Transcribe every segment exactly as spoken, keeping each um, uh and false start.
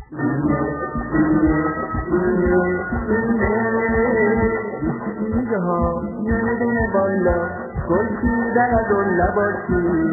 میگه ها نمیدونه بالا گل چیدن از اون لباسی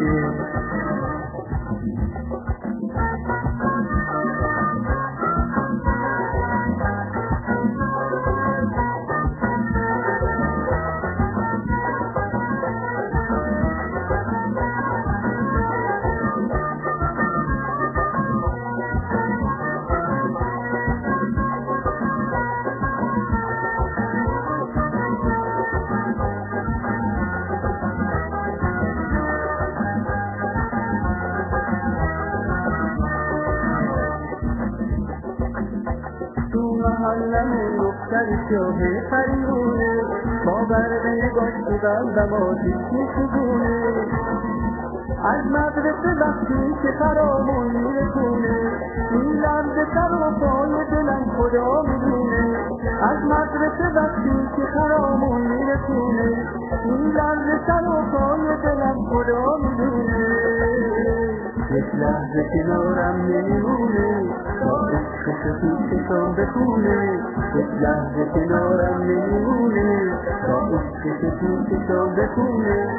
محلم دختر شاه پریونه باور به نگاه تو قلبم آتیش می‌سوزونه از مدرسه وقتی که فرامون میرسونه این لرزه سر و پای دلم خدا میدونه از مدرسه وقتی که فرامون میرسونه این لرزه سر و پای دلم خدا میدونه یک لحظه کنارم نمیمونه تا عشق تو چشم بخونه یک لحظه کنارم نمیمونه تا عشق تو چشم بخونه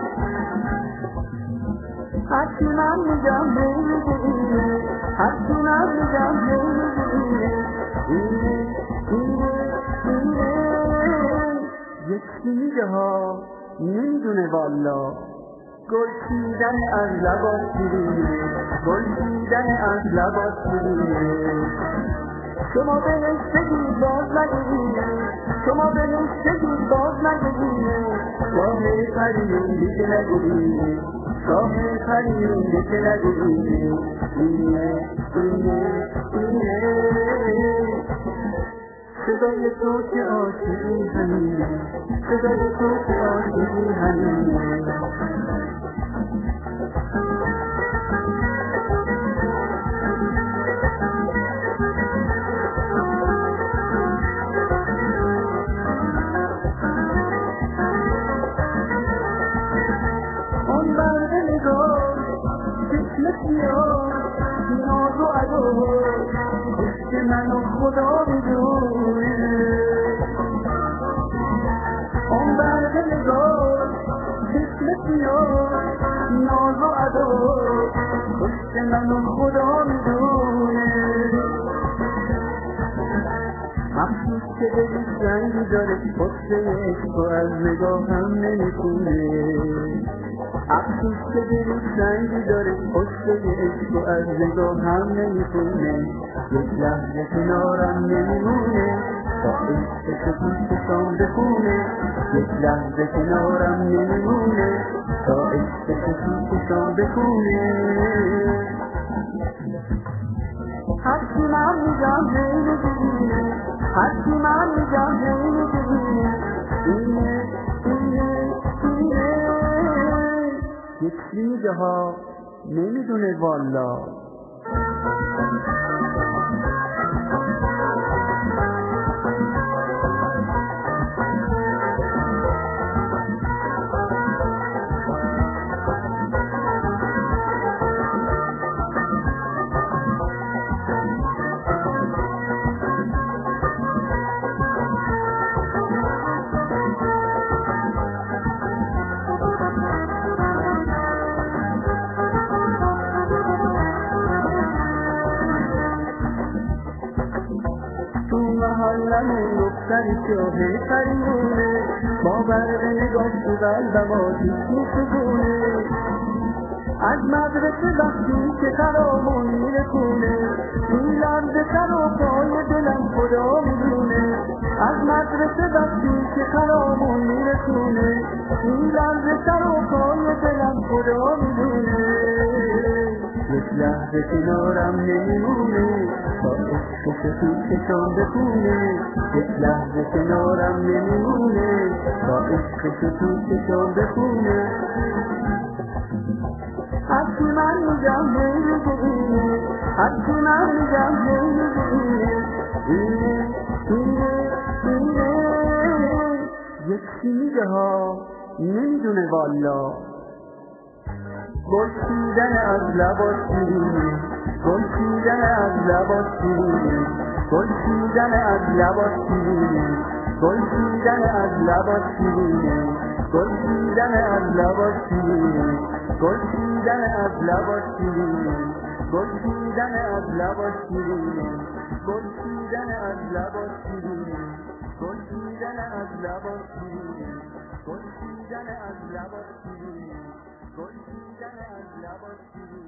هرچی من میگم نمیگه هرچی من میگم نمیگه اینه اینه اینه یکی میگه ها نمیدونه والا گل چیدن از لباس شیرینه گل چیدن از لباس شیرینه شما بهش بگید باز نگیرینه شما بهش بگید باز نگیرینه شاه پریون دیگه نگیرینه شاه پریون دیگه نگیرینه اینه اینه اینه صدای تو که عاشقی همینه صدای تو که عاشقی همینه اون برد نگاه چشم سیاه ناز و عدا عشق منو خدا میدونه اون برد نگاه چشم سیاه ناز و عدا عشق منو خدا میدونه افسوس که دلش رنگی داره حسن عشق از نگاه هم نمیتونه افسوس که دلش رنگی داره حسن عشق از نگاه هم نمیتونه یک لحظه کنارم نمیمونه تا عشق تو چشم بخونه یک لحظه کنارم نمیمونه تا عشق تو چشم بخونه هرچی من میگم نمیگه هرچی من میگم نمیگه اینه اینه اینه یکی میگه ها نمیدونه والا محلم دختر شاه پریونه باور به نگاه تو قلبم آتیش می‌سوزونه از مدرسه وقتی که خرامون میرسونه این لرزه سر و پای دلم خدا میدونه از مدرسه وقتی که خرامون میرسونه این لرزه سر و پای دلم خدا میدونه یک لحظه کنارم نمیمونه تا عشق تو چشم بخونه یک لحظه کنارم نمیمونه تا عشق تو چشم بخونه هرچی من میگم نمیگه هرچی من میگم نمیگه اینه اینه اینه یکی میگه ها نمیدونه والا گل چیدن از لباس شیرینه گل چیدن از لبات شیرینی گل چیدن از لبات شیرینی گل چیدن از لبات شیرینی گل چیدن از لبات شیرینی گل چیدن از لبات شیرینی گل چیدن از لبات شیرینی گل چیدن از لبات شیرینی گل چیدن از لبات شیرینی گل چیدن از لبات شیرینی گل چیدن از لبات شیرینی